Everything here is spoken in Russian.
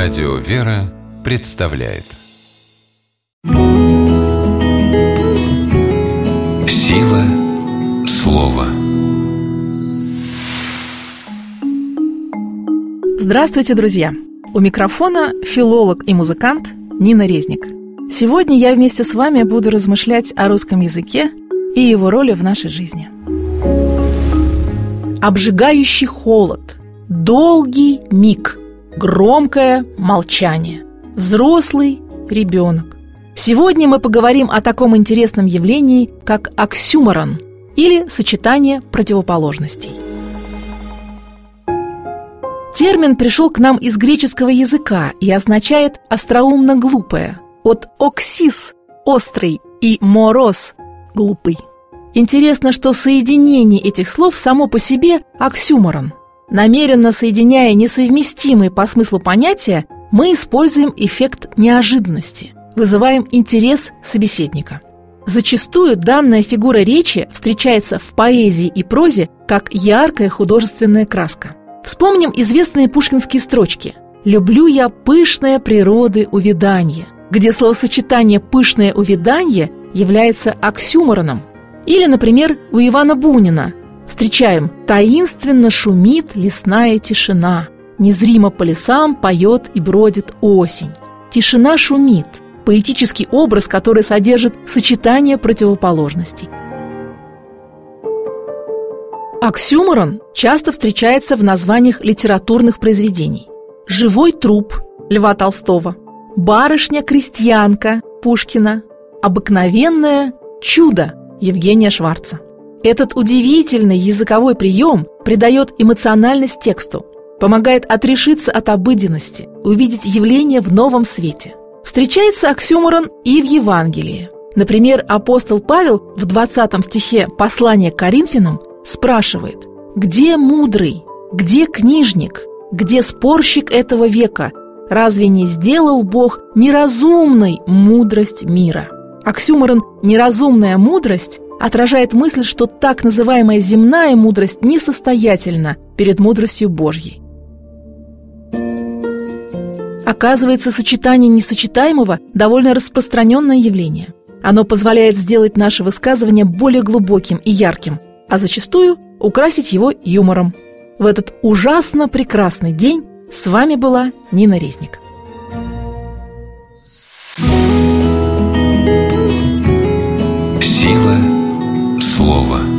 Радио «Вера» представляет Сила слова. Здравствуйте, друзья! У микрофона филолог и музыкант Нина Резник. Сегодня я вместе с вами буду размышлять о русском языке и его роли в нашей жизни. Обжигающий холод, долгий миг, громкое молчание, взрослый ребенок. Сегодня мы поговорим о таком интересном явлении, как оксюморон, или сочетание противоположностей. Термин пришел к нам из греческого языка и означает «остроумно глупое», от «оксис» – «острый» и «морос» – «глупый». Интересно, что соединение этих слов само по себе – оксюморон. Намеренно соединяя несовместимые по смыслу понятия, мы используем эффект неожиданности, вызываем интерес собеседника. Зачастую данная фигура речи встречается в поэзии и прозе как яркая художественная краска. Вспомним известные пушкинские строчки «Люблю я пышное природы увяданье», где словосочетание «пышное увяданье» является оксюмороном. Или, например, у Ивана Бунина встречаем «Таинственно шумит лесная тишина, незримо по лесам поет и бродит осень». Тишина шумит – поэтический образ, который содержит сочетание противоположностей. Оксюморон часто встречается в названиях литературных произведений. «Живой труп» Льва Толстого, «Барышня-крестьянка» Пушкина, «Обыкновенное чудо» Евгения Шварца. Этот удивительный языковой прием придает эмоциональность тексту, помогает отрешиться от обыденности, увидеть явление в новом свете. Встречается оксюморон и в Евангелии. Например, апостол Павел в 20 стихе послания к Коринфянам спрашивает: «Где мудрый? Где книжник? Где спорщик этого века? Разве не сделал Бог неразумной мудрость мира?» Оксюморон «неразумная мудрость» отражает мысль, что так называемая земная мудрость несостоятельна перед мудростью Божьей. Оказывается, сочетание несочетаемого – довольно распространенное явление. Оно позволяет сделать наше высказывание более глубоким и ярким, а зачастую украсить его юмором. В этот ужасно прекрасный день с вами была Нина Резник. Сила слова.